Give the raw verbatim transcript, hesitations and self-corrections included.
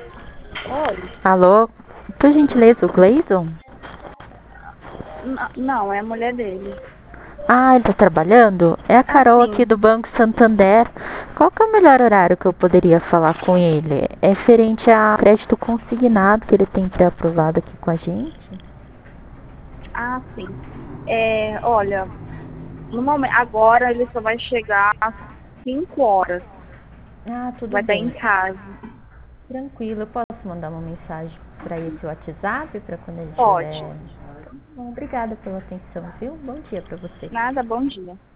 Oi? Alô? Por gentileza, o Gleison? N- não, é a mulher dele. Ah, ele tá trabalhando? É a Ah, Carol aqui sim. do Banco Santander. Qual que é o melhor horário que eu poderia falar com ele? É referente a crédito consignado que ele tem pré-aprovado aqui com a gente? Ah, sim. É, olha, no momento, agora ele só vai chegar às cinco horas. Ah, tudo Vai estar em bem. casa. Tranquilo, eu posso mandar uma mensagem para esse WhatsApp para quando ele estiver. Pode. Bom, obrigada pela atenção, viu? Bom dia para você. Nada, bom dia.